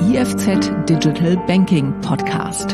IFZ Digital Banking Podcast.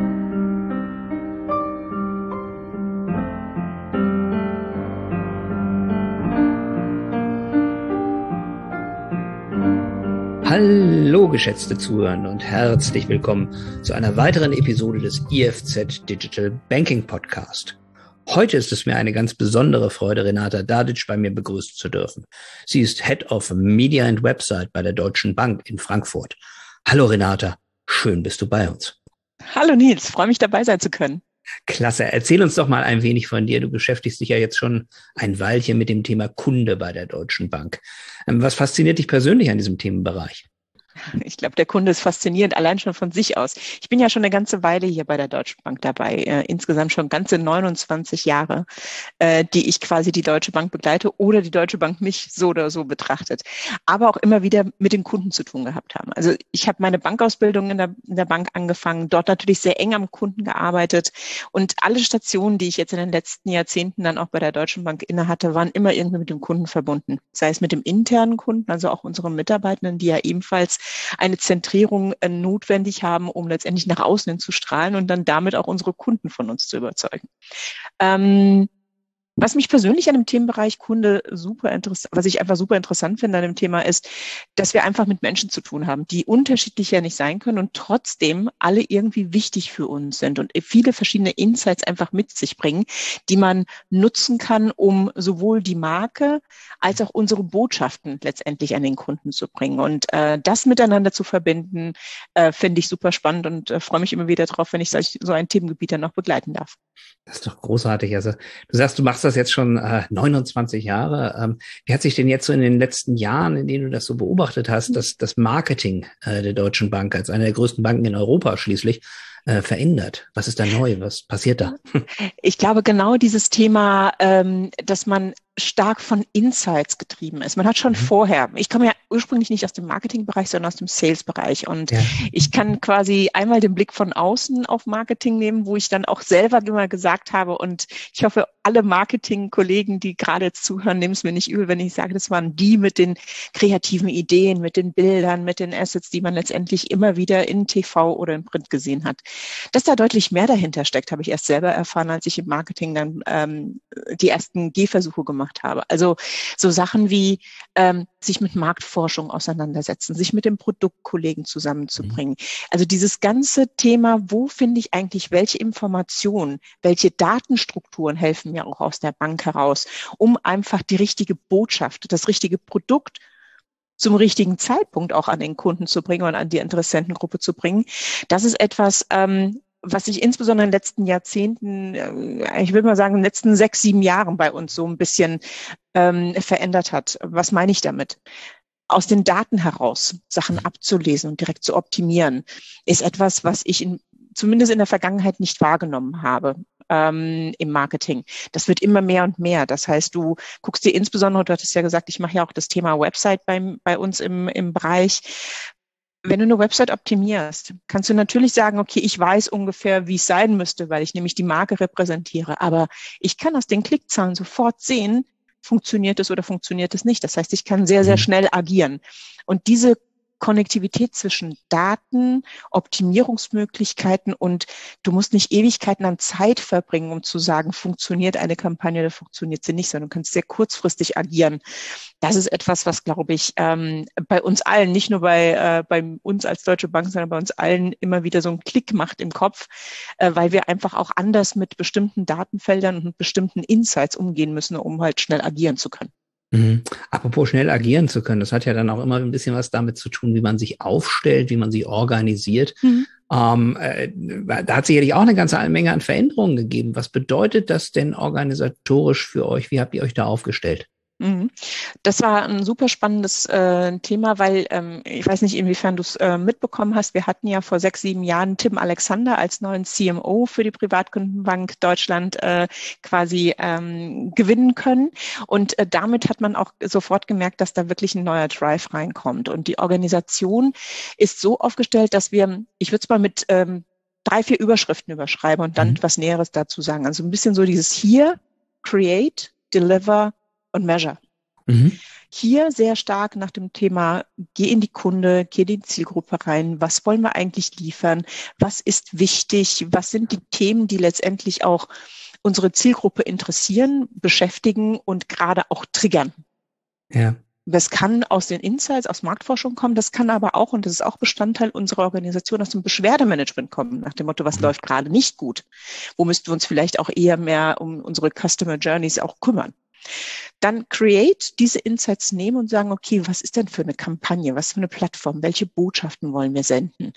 Hallo geschätzte Zuhörende und herzlich willkommen zu einer weiteren Episode des IFZ Digital Banking Podcast. Heute ist es mir eine ganz besondere Freude, Renata Dadic bei mir begrüßen zu dürfen. Sie ist Head of Media and Website bei der Deutschen Bank in Frankfurt. Hallo Renata, schön bist du bei uns. Hallo Nils, freue mich dabei sein zu können. Klasse, erzähl uns doch mal ein wenig von dir. Du beschäftigst dich ja jetzt schon ein Weilchen mit dem Thema Kunde bei der Deutschen Bank. Was fasziniert dich persönlich an diesem Themenbereich? Ich glaube, der Kunde ist faszinierend, allein schon von sich aus. Ich bin ja schon eine ganze Weile hier bei der Deutschen Bank dabei, insgesamt schon ganze 29 Jahre, die ich quasi die Deutsche Bank begleite oder die Deutsche Bank mich so oder so betrachtet, aber auch immer wieder mit den Kunden zu tun gehabt haben. Also ich habe meine Bankausbildung in der Bank angefangen, dort natürlich sehr eng am Kunden gearbeitet und alle Stationen, die ich jetzt in den letzten Jahrzehnten dann auch bei der Deutschen Bank innehatte, waren immer irgendwie mit dem Kunden verbunden. Sei es mit dem internen Kunden, also auch unseren Mitarbeitenden, die ja ebenfalls eine Zentrierung notwendig haben, um letztendlich nach außen hin zu strahlen und dann damit auch unsere Kunden von uns zu überzeugen. Was mich persönlich an dem Themenbereich Kunde was ich einfach super interessant finde an dem Thema ist, dass wir einfach mit Menschen zu tun haben, die unterschiedlich ja nicht sein können und trotzdem alle irgendwie wichtig für uns sind und viele verschiedene Insights einfach mit sich bringen, die man nutzen kann, um sowohl die Marke als auch unsere Botschaften letztendlich an den Kunden zu bringen. Und das miteinander zu verbinden, finde ich super spannend und freue mich immer wieder drauf, wenn ich so ein Themengebiet dann noch begleiten darf. Das ist doch großartig. Also du sagst, du machst das jetzt schon 29 Jahre. Wie hat sich denn jetzt so in den letzten Jahren, in denen du das so beobachtet hast, das Marketing der Deutschen Bank als eine der größten Banken in Europa schließlich verändert? Was ist da neu? Was passiert da? Ich glaube, genau dieses Thema, dass man stark von Insights getrieben ist. Man hat schon vorher, ich komme ja ursprünglich nicht aus dem Marketingbereich, sondern aus dem Sales-Bereich und ich kann quasi einmal den Blick von außen auf Marketing nehmen, wo ich dann auch selber immer gesagt habe und ich hoffe, alle Marketing-Kollegen, die gerade jetzt zuhören, nehmen es mir nicht übel, wenn ich sage, das waren die mit den kreativen Ideen, mit den Bildern, mit den Assets, die man letztendlich immer wieder in TV oder in Print gesehen hat. Dass da deutlich mehr dahinter steckt, habe ich erst selber erfahren, als ich im Marketing dann die ersten Gehversuche gemacht habe. Also so Sachen wie sich mit Marktforschung auseinandersetzen, sich mit den Produktkollegen zusammenzubringen. Also dieses ganze Thema, wo finde ich eigentlich welche Informationen, welche Datenstrukturen helfen mir auch aus der Bank heraus, um einfach die richtige Botschaft, das richtige Produkt zum richtigen Zeitpunkt auch an den Kunden zu bringen und an die Interessentengruppe zu bringen. Das ist etwas, was sich insbesondere in den letzten Jahrzehnten, ich würde mal sagen, in den letzten 6, 7 Jahren bei uns so ein bisschen verändert hat. Was meine ich damit? Aus den Daten heraus Sachen abzulesen und direkt zu optimieren, ist etwas, was ich zumindest in der Vergangenheit nicht wahrgenommen habe im Marketing. Das wird immer mehr und mehr. Das heißt, du guckst dir insbesondere, du hattest ja gesagt, ich mache ja auch das Thema Website bei uns im Bereich. Wenn du eine Website optimierst, kannst du natürlich sagen, okay, ich weiß ungefähr, wie es sein müsste, weil ich nämlich die Marke repräsentiere. Aber ich kann aus den Klickzahlen sofort sehen, funktioniert es oder funktioniert es nicht. Das heißt, ich kann sehr, sehr schnell agieren. Und diese Konnektivität zwischen Daten, Optimierungsmöglichkeiten und du musst nicht Ewigkeiten an Zeit verbringen, um zu sagen, funktioniert eine Kampagne oder funktioniert sie nicht, sondern du kannst sehr kurzfristig agieren. Das ist etwas, was, glaube ich, bei uns allen, nicht nur bei uns als Deutsche Bank, sondern bei uns allen immer wieder so einen Klick macht im Kopf, weil wir einfach auch anders mit bestimmten Datenfeldern und mit bestimmten Insights umgehen müssen, um halt schnell agieren zu können. Apropos schnell agieren zu können, das hat ja dann auch immer ein bisschen was damit zu tun, wie man sich aufstellt, wie man sich organisiert. Da hat sicherlich auch eine ganze Menge an Veränderungen gegeben. Was bedeutet das denn organisatorisch für euch? Wie habt ihr euch da aufgestellt? Das war ein super spannendes Thema, weil ich weiß nicht, inwiefern du es mitbekommen hast. Wir hatten ja vor 6, 7 Jahren Tim Alexander als neuen CMO für die Privatkundenbank Deutschland quasi gewinnen können. Und damit hat man auch sofort gemerkt, dass da wirklich ein neuer Drive reinkommt. Und die Organisation ist so aufgestellt, dass ich würde es mal mit 3, 4 Überschriften überschreiben und dann etwas Näheres dazu sagen. Also ein bisschen so dieses hier, create, deliver und measure. hier sehr stark nach dem Thema, geh in die Kunde, geh in die Zielgruppe rein, was wollen wir eigentlich liefern, was ist wichtig, was sind die Themen, die letztendlich auch unsere Zielgruppe interessieren, beschäftigen und gerade auch triggern. Ja. Das kann aus den Insights, aus Marktforschung kommen, das kann aber auch, und das ist auch Bestandteil unserer Organisation, aus dem Beschwerdemanagement kommen, nach dem Motto, was läuft gerade nicht gut? Wo müssten wir uns vielleicht auch eher mehr um unsere Customer Journeys auch kümmern? Dann Create, diese Insights nehmen und sagen, okay, was ist denn für eine Kampagne, was für eine Plattform, welche Botschaften wollen wir senden?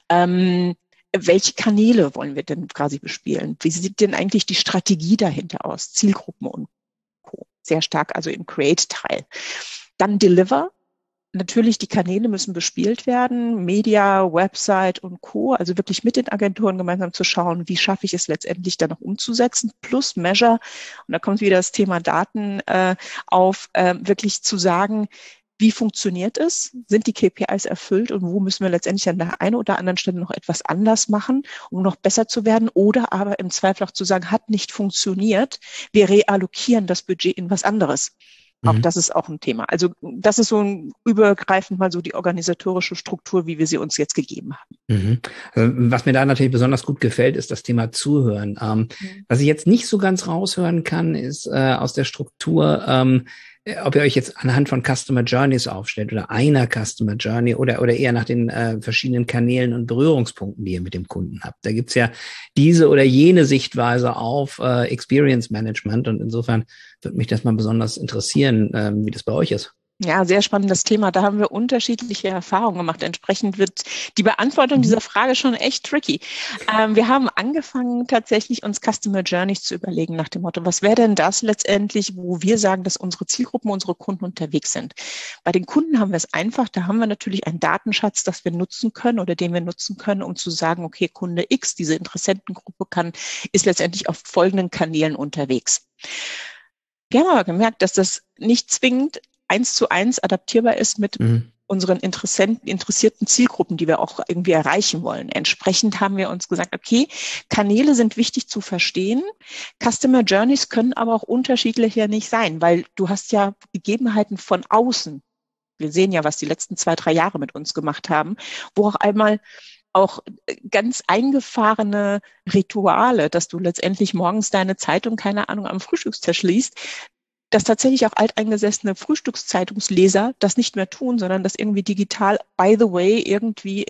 Welche Kanäle wollen wir denn quasi bespielen? Wie sieht denn eigentlich die Strategie dahinter aus? Zielgruppen und Co. Sehr stark also im Create-Teil. Dann Deliver. Natürlich, die Kanäle müssen bespielt werden, Media, Website und Co. Also wirklich mit den Agenturen gemeinsam zu schauen, wie schaffe ich es letztendlich dann noch umzusetzen, plus Measure. Und da kommt wieder das Thema Daten auf, wirklich zu sagen, wie funktioniert es? Sind die KPIs erfüllt und wo müssen wir letztendlich an der einen oder anderen Stelle noch etwas anders machen, um noch besser zu werden? Oder aber im Zweifel auch zu sagen, hat nicht funktioniert, wir reallokieren das Budget in was anderes. Auch das ist auch ein Thema. Also das ist so ein übergreifend mal so die organisatorische Struktur, wie wir sie uns jetzt gegeben haben. Mhm. Also, was mir da natürlich besonders gut gefällt, ist das Thema Zuhören. Was ich jetzt nicht so ganz raushören kann, ist aus der Struktur, ob ihr euch jetzt anhand von Customer Journeys aufstellt oder einer Customer Journey oder eher nach den verschiedenen Kanälen und Berührungspunkten, die ihr mit dem Kunden habt. Da gibt's ja diese oder jene Sichtweise auf Experience Management und insofern würde mich das mal besonders interessieren, wie das bei euch ist. Ja, sehr spannendes Thema. Da haben wir unterschiedliche Erfahrungen gemacht. Entsprechend wird die Beantwortung dieser Frage schon echt tricky. Wir haben angefangen, tatsächlich uns Customer Journeys zu überlegen nach dem Motto, was wäre denn das letztendlich, wo wir sagen, dass unsere Zielgruppen, unsere Kunden unterwegs sind. Bei den Kunden haben wir es einfach. Da haben wir natürlich einen Datenschatz, das wir nutzen können oder den wir nutzen können, um zu sagen, okay, Kunde X, diese Interessentengruppe ist letztendlich auf folgenden Kanälen unterwegs. Wir haben aber gemerkt, dass das nicht zwingend 1:1 adaptierbar ist mit unseren interessierten Zielgruppen, die wir auch irgendwie erreichen wollen. Entsprechend haben wir uns gesagt, okay, Kanäle sind wichtig zu verstehen. Customer Journeys können aber auch unterschiedlicher nicht sein, weil du hast ja Gegebenheiten von außen. Wir sehen ja, was die letzten 2-3 Jahre mit uns gemacht haben, wo auch einmal auch ganz eingefahrene Rituale, dass du letztendlich morgens deine Zeitung, keine Ahnung, am Frühstückstisch liest, dass tatsächlich auch alteingesessene Frühstückszeitungsleser das nicht mehr tun, sondern das irgendwie digital, by the way, irgendwie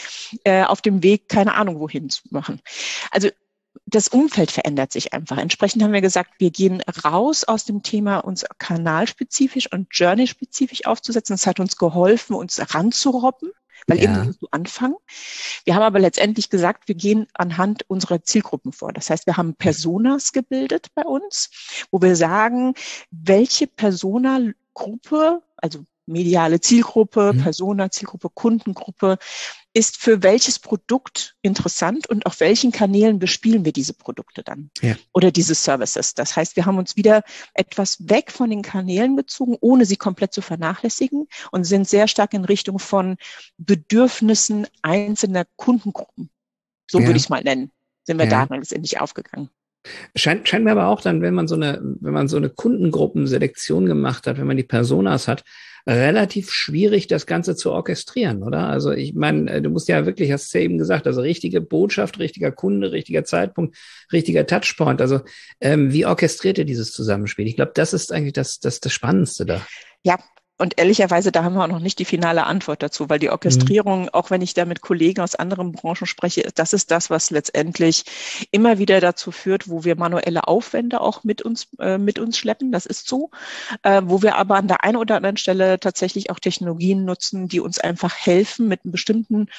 auf dem Weg, keine Ahnung wohin zu machen. Also das Umfeld verändert sich einfach. Entsprechend haben wir gesagt, wir gehen raus aus dem Thema, uns kanalspezifisch und journey-spezifisch aufzusetzen. Das hat uns geholfen, uns ranzurobben, weil irgendwie musst du anfangen. Wir haben aber letztendlich gesagt, wir gehen anhand unserer Zielgruppen vor. Das heißt, wir haben Personas gebildet bei uns, wo wir sagen, welche Persona-Gruppe, also mediale Zielgruppe, Persona, Zielgruppe, Kundengruppe, ist für welches Produkt interessant und auf welchen Kanälen bespielen wir diese Produkte dann oder diese Services. Das heißt, wir haben uns wieder etwas weg von den Kanälen bezogen, ohne sie komplett zu vernachlässigen und sind sehr stark in Richtung von Bedürfnissen einzelner Kundengruppen. So würde ich es mal nennen, sind wir da letztendlich aufgegangen. Scheint mir aber auch dann, wenn man so eine Kundengruppenselektion gemacht hat, wenn man die Personas hat, relativ schwierig, das Ganze zu orchestrieren, oder? Also ich meine, du musst ja wirklich, hast du ja eben gesagt, also richtige Botschaft, richtiger Kunde, richtiger Zeitpunkt, richtiger Touchpoint. Also wie orchestriert ihr dieses Zusammenspiel? Ich glaube, das ist eigentlich das Spannendste da. Ja. Und ehrlicherweise, da haben wir auch noch nicht die finale Antwort dazu, weil die Orchestrierung, auch wenn ich da mit Kollegen aus anderen Branchen spreche, das ist das, was letztendlich immer wieder dazu führt, wo wir manuelle Aufwände auch mit uns schleppen. Das ist so, wo wir aber an der einen oder anderen Stelle tatsächlich auch Technologien nutzen, die uns einfach helfen, mit einem bestimmten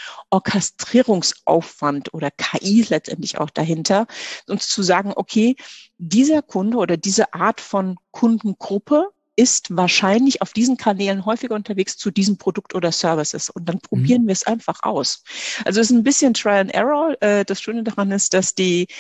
Orchestrierungsaufwand oder KI letztendlich auch dahinter, uns zu sagen, okay, dieser Kunde oder diese Art von Kundengruppe ist wahrscheinlich auf diesen Kanälen häufiger unterwegs zu diesem Produkt oder Services. Und dann probieren wir es einfach aus. Also es ist ein bisschen Trial and Error. Das Schöne daran ist, dass die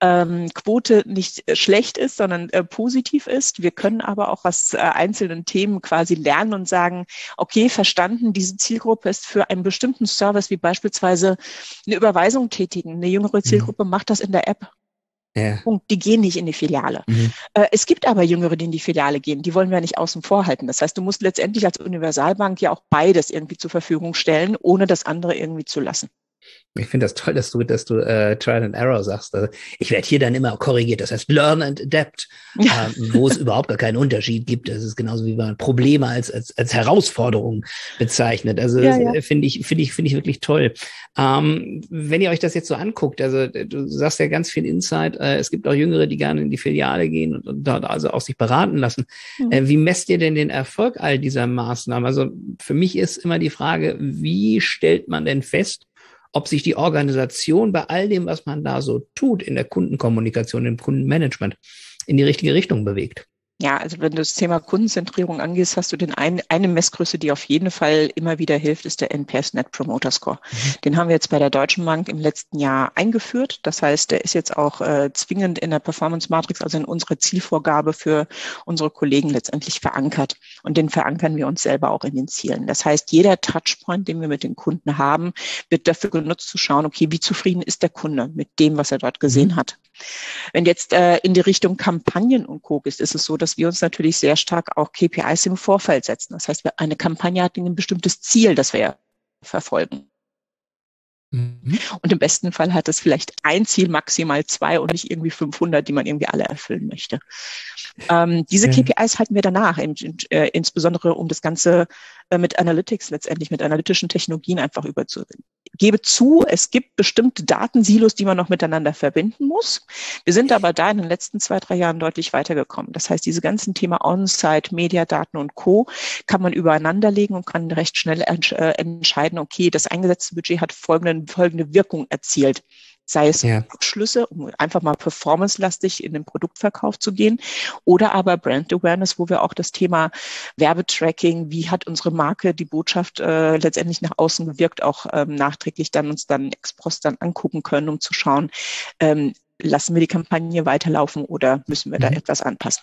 Quote nicht schlecht ist, sondern positiv ist. Wir können aber auch aus einzelnen Themen quasi lernen und sagen, okay, verstanden, diese Zielgruppe ist für einen bestimmten Service, wie beispielsweise eine Überweisung tätigen. Eine jüngere Zielgruppe macht das in der App. Ja. Punkt. Die gehen nicht in die Filiale. Es gibt aber Jüngere, die in die Filiale gehen. Die wollen wir nicht außen vor halten. Das heißt, du musst letztendlich als Universalbank ja auch beides irgendwie zur Verfügung stellen, ohne das andere irgendwie zu lassen. Ich finde das toll, dass du Trial and Error sagst. Also ich werde hier dann immer korrigiert. Das heißt Learn and Adapt, wo es überhaupt gar keinen Unterschied gibt. Das ist genauso wie man Probleme als Herausforderung bezeichnet. Also das finde ich wirklich toll. Wenn ihr euch das jetzt so anguckt, also du sagst ja ganz viel Insight. Es gibt auch Jüngere, die gerne in die Filiale gehen und dort also auch sich beraten lassen. Wie messt ihr denn den Erfolg all dieser Maßnahmen? Also für mich ist immer die Frage, wie stellt man denn fest, ob sich die Organisation bei all dem, was man da so tut, in der Kundenkommunikation, im Kundenmanagement, in die richtige Richtung bewegt? Ja, also wenn du das Thema Kundenzentrierung angehst, hast du eine Messgröße, die auf jeden Fall immer wieder hilft, ist der NPS Net Promoter Score. Den haben wir jetzt bei der Deutschen Bank im letzten Jahr eingeführt. Das heißt, der ist jetzt auch zwingend in der Performance Matrix, also in unserer Zielvorgabe für unsere Kollegen letztendlich verankert. Und den verankern wir uns selber auch in den Zielen. Das heißt, jeder Touchpoint, den wir mit den Kunden haben, wird dafür genutzt zu schauen, okay, wie zufrieden ist der Kunde mit dem, was er dort gesehen hat. Wenn jetzt in die Richtung Kampagnen und Co. ist es so, dass wir uns natürlich sehr stark auch KPIs im Vorfeld setzen. Das heißt, eine Kampagne hat ein bestimmtes Ziel, das wir verfolgen. Und im besten Fall hat es vielleicht ein Ziel, maximal 2 und nicht irgendwie 500, die man irgendwie alle erfüllen möchte. Diese KPIs halten wir danach, insbesondere um das Ganze mit Analytics letztendlich, mit analytischen Technologien einfach überzuführen. Gebe zu, es gibt bestimmte Datensilos, die man noch miteinander verbinden muss. Wir sind aber da in den letzten 2-3 Jahren deutlich weitergekommen. Das heißt, diese ganzen Thema On-Site, Mediadaten und Co. kann man übereinander legen und kann recht schnell entscheiden, okay, das eingesetzte Budget hat folgende Wirkung erzielt. Sei es Abschlüsse, um einfach mal performancelastig in den Produktverkauf zu gehen, oder aber Brand Awareness, wo wir auch das Thema Werbetracking, wie hat unsere Marke die Botschaft letztendlich nach außen gewirkt, auch nachträglich dann uns dann ex post dann angucken können, um zu schauen, lassen wir die Kampagne weiterlaufen oder müssen wir da etwas anpassen.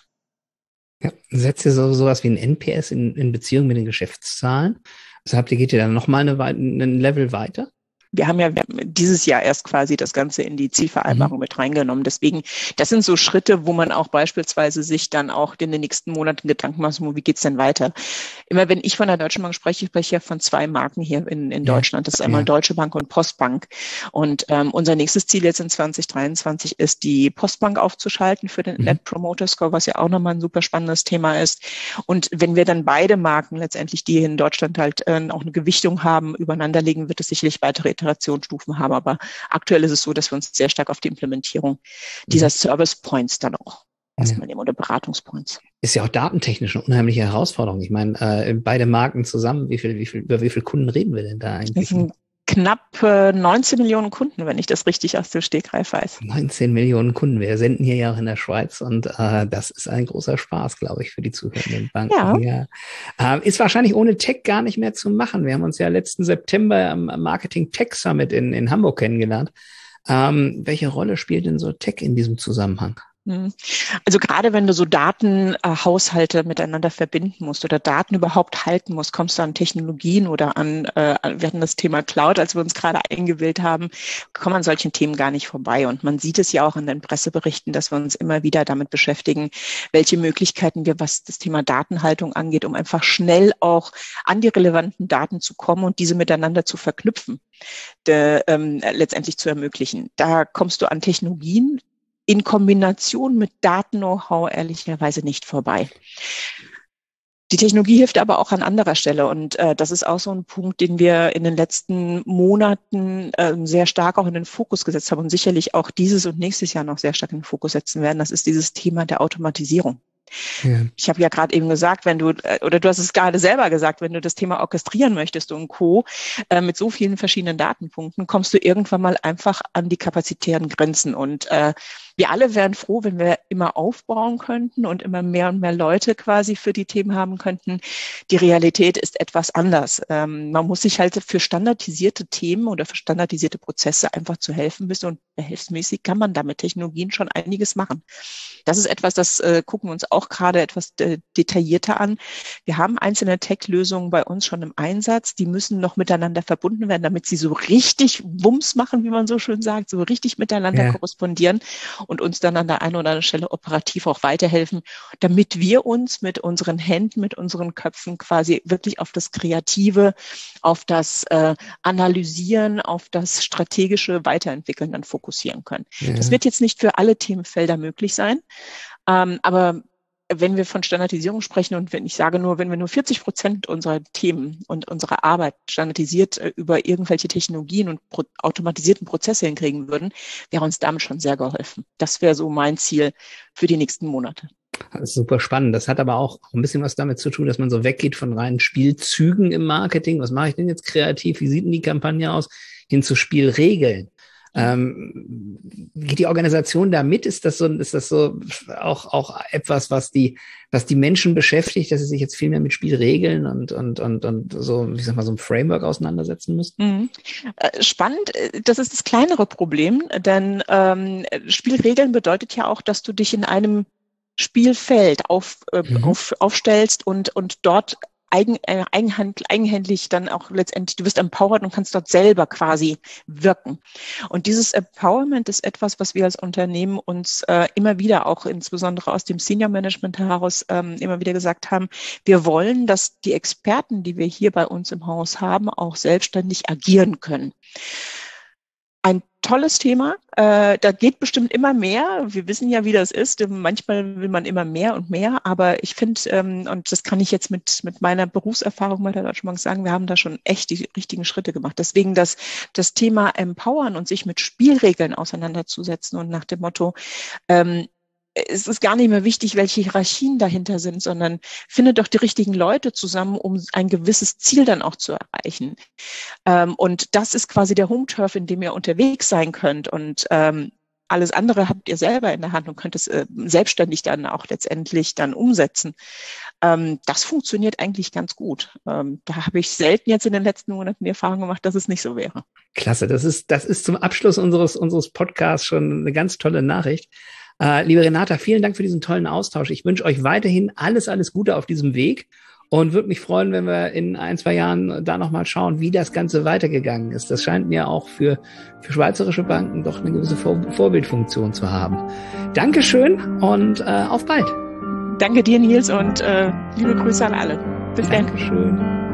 Ja, setzt ihr sowas wie ein NPS in Beziehung mit den Geschäftszahlen? Also geht ihr dann nochmal ein Level weiter? Wir haben dieses Jahr erst quasi das Ganze in die Zielvereinbarung mit reingenommen. Deswegen, das sind so Schritte, wo man auch beispielsweise sich dann auch in den nächsten Monaten Gedanken macht, wie geht's denn weiter? Immer wenn ich von der Deutschen Bank spreche, spreche ich ja von 2 Marken hier in Deutschland. Das ist einmal Deutsche Bank und Postbank. Und unser nächstes Ziel jetzt in 2023 ist, die Postbank aufzuschalten für den Net Promoter Score, was ja auch nochmal ein super spannendes Thema ist. Und wenn wir dann beide Marken letztendlich, die in Deutschland halt auch eine Gewichtung haben, übereinander legen, wird es sicherlich weitere Iterationsstufen haben. Aber aktuell ist es so, dass wir uns sehr stark auf die Implementierung dieser Service Points dann auch erstmal nehmen oder Beratungspoints. Ist ja auch datentechnisch eine unheimliche Herausforderung. Ich meine, beide Marken zusammen, über wie viel Kunden reden wir denn da eigentlich? Das sind knapp 19 Millionen Kunden, wenn ich das richtig aus dem Stegreif weiß. 19 Millionen Kunden. Wir senden hier ja auch in der Schweiz und das ist ein großer Spaß, glaube ich, für die zuhörenden Banken. Ja. Ist wahrscheinlich ohne Tech gar nicht mehr zu machen. Wir haben uns ja letzten September am Marketing Tech Summit in Hamburg kennengelernt. Welche Rolle spielt denn so Tech in diesem Zusammenhang? Also gerade wenn du so Datenhaushalte miteinander verbinden musst oder Daten überhaupt halten musst, kommst du an Technologien oder wir hatten das Thema Cloud, als wir uns gerade eingewählt haben, kommen an solchen Themen gar nicht vorbei. Und man sieht es ja auch in den Presseberichten, dass wir uns immer wieder damit beschäftigen, welche Möglichkeiten wir, was das Thema Datenhaltung angeht, um einfach schnell auch an die relevanten Daten zu kommen und diese miteinander zu verknüpfen, letztendlich zu ermöglichen. Da kommst du an Technologien in Kombination mit Daten-Know-how ehrlicherweise nicht vorbei. Die Technologie hilft aber auch an anderer Stelle und das ist auch so ein Punkt, den wir in den letzten Monaten sehr stark auch in den Fokus gesetzt haben und sicherlich auch dieses und nächstes Jahr noch sehr stark in den Fokus setzen werden. Das ist dieses Thema der Automatisierung. Ja. Ich habe ja gerade eben gesagt, du hast es gerade selber gesagt, wenn du das Thema orchestrieren möchtest und Co. Mit so vielen verschiedenen Datenpunkten, kommst du irgendwann mal einfach an die kapazitären Grenzen. Und wir alle wären froh, wenn wir immer aufbauen könnten und immer mehr und mehr Leute quasi für die Themen haben könnten. Die Realität ist etwas anders. Man muss sich halt für standardisierte Themen oder für standardisierte Prozesse einfach zu helfen wissen und behelfsmäßig kann man da mit Technologien schon einiges machen. Das ist etwas, das gucken wir uns auch gerade etwas detaillierter an. Wir haben einzelne Tech-Lösungen bei uns schon im Einsatz. Die müssen noch miteinander verbunden werden, damit sie so richtig Wumms machen, wie man so schön sagt, so richtig miteinander korrespondieren. und uns dann an der einen oder anderen Stelle operativ auch weiterhelfen, damit wir uns mit unseren Händen, mit unseren Köpfen quasi wirklich auf das Kreative, auf das Analysieren, auf das strategische Weiterentwickeln dann fokussieren können. Ja. Das wird jetzt nicht für alle Themenfelder möglich sein, aber wenn wir von Standardisierung sprechen und wenn wir nur 40% unserer Themen und unserer Arbeit standardisiert über irgendwelche Technologien und automatisierten Prozesse hinkriegen würden, wäre uns damit schon sehr geholfen. Das wäre so mein Ziel für die nächsten Monate. Das ist super spannend. Das hat aber auch ein bisschen was damit zu tun, dass man so weggeht von reinen Spielzügen im Marketing. Was mache ich denn jetzt kreativ? Wie sieht denn die Kampagne aus? Hin zu Spielregeln. Geht die Organisation da mit? Ist das so auch etwas, was die Menschen beschäftigt, dass sie sich jetzt viel mehr mit Spielregeln und so, ich sag mal, so einem Framework auseinandersetzen müssen? Spannend. Das ist das kleinere Problem, denn Spielregeln bedeutet ja auch, dass du dich in einem Spielfeld aufstellst und dort eigenhändig dann auch letztendlich, du wirst empowered und kannst dort selber quasi wirken. Und dieses Empowerment ist etwas, was wir als Unternehmen uns immer wieder, auch insbesondere aus dem Senior Management heraus, immer wieder gesagt haben, wir wollen, dass die Experten, die wir hier bei uns im Haus haben, auch selbstständig agieren können. Ein tolles Thema. Da geht bestimmt immer mehr. Wir wissen ja, wie das ist. Manchmal will man immer mehr und mehr. Aber ich finde, und das kann ich jetzt mit meiner Berufserfahrung bei der Deutschen Bank sagen, wir haben da schon echt die richtigen Schritte gemacht. Deswegen das Thema Empowern und sich mit Spielregeln auseinanderzusetzen und nach dem Motto, es ist gar nicht mehr wichtig, welche Hierarchien dahinter sind, sondern finde doch die richtigen Leute zusammen, um ein gewisses Ziel dann auch zu erreichen. Und das ist quasi der Home-Turf, in dem ihr unterwegs sein könnt. Und alles andere habt ihr selber in der Hand und könnt es selbstständig dann auch letztendlich dann umsetzen. Das funktioniert eigentlich ganz gut. Da habe ich selten jetzt in den letzten Monaten die Erfahrung gemacht, dass es nicht so wäre. Klasse, das ist zum Abschluss unseres Podcasts schon eine ganz tolle Nachricht. Liebe Renata, vielen Dank für diesen tollen Austausch. Ich wünsche euch weiterhin alles Gute auf diesem Weg und würde mich freuen, wenn wir in 1-2 Jahren da nochmal schauen, wie das Ganze weitergegangen ist. Das scheint mir auch für schweizerische Banken doch eine gewisse Vorbildfunktion zu haben. Dankeschön und auf bald. Danke dir, Nils, und liebe Grüße an alle. Bis dann. Dankeschön.